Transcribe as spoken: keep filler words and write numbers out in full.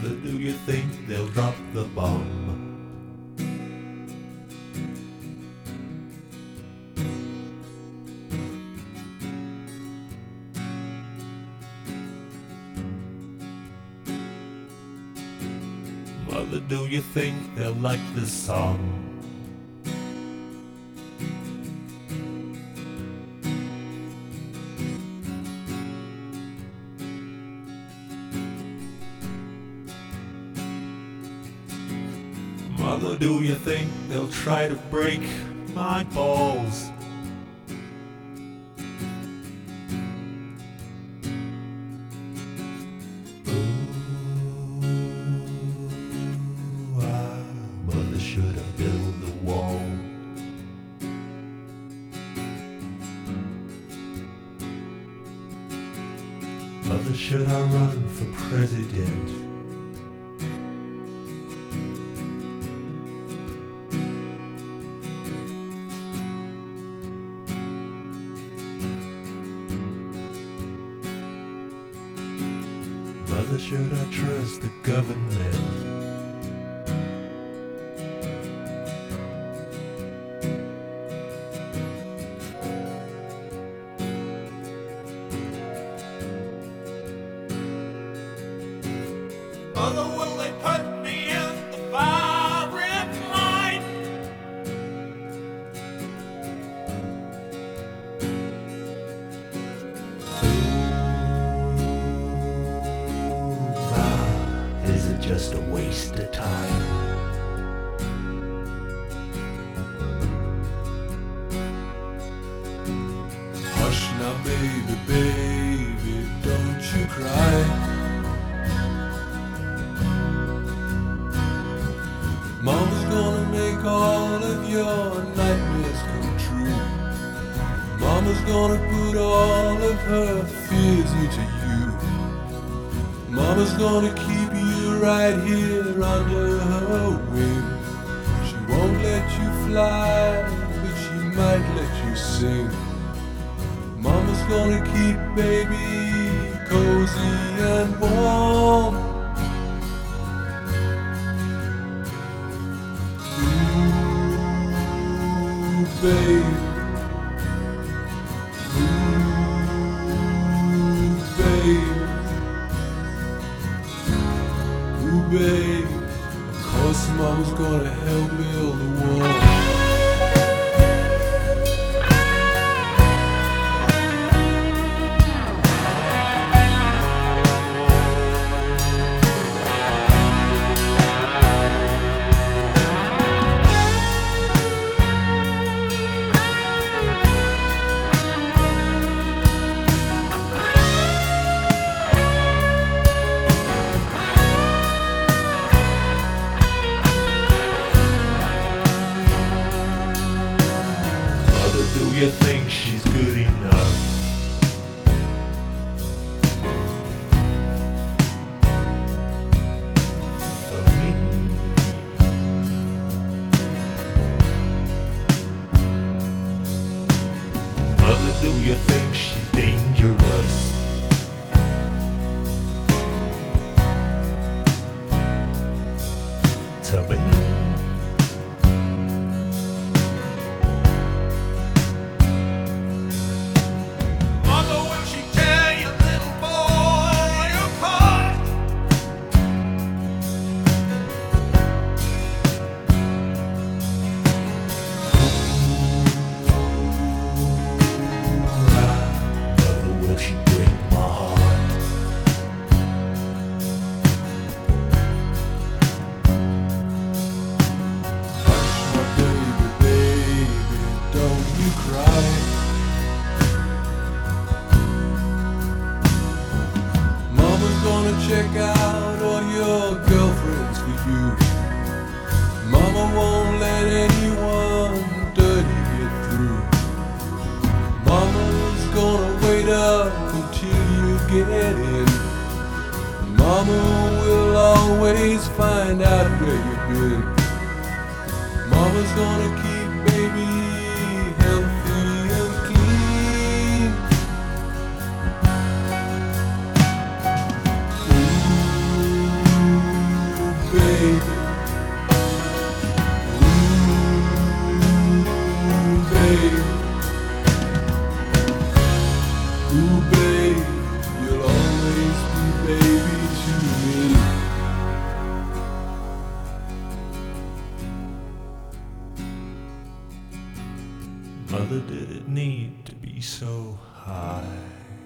Mother, do you think they'll drop the bomb? Mother, do you think they'll like this song? Mother, do you think they'll try to break my balls? Ooh, ah, Mother, should I build the wall? Mother, should I run for president? Mother, should I trust the government? Mother, will they put me in the firing line? Is it just a waste of time? Hush now, baby, baby, don't you cry. Mama's gonna make all of your nightmares come true. Mama's gonna put all of her fears into you. Mama's gonna keep you right here under her wing. She won't let you fly, but she might let you sing. Mama's gonna keep baby cozy and warm. Ooh, babe. Ooh, babe. Ooh, babe, of course Mama's gonna help build the wall. Do you think she's good enough? For me? Mother, do you think she's dangerous? To me? Check out all your girlfriends for you. Mama won't let anyone dirty get through. Mama's gonna wait up until you get in. Mama will always find out where you've been. Mama's gonna keep baby healthy and clean. Ooh. Mother, did it need to be so high?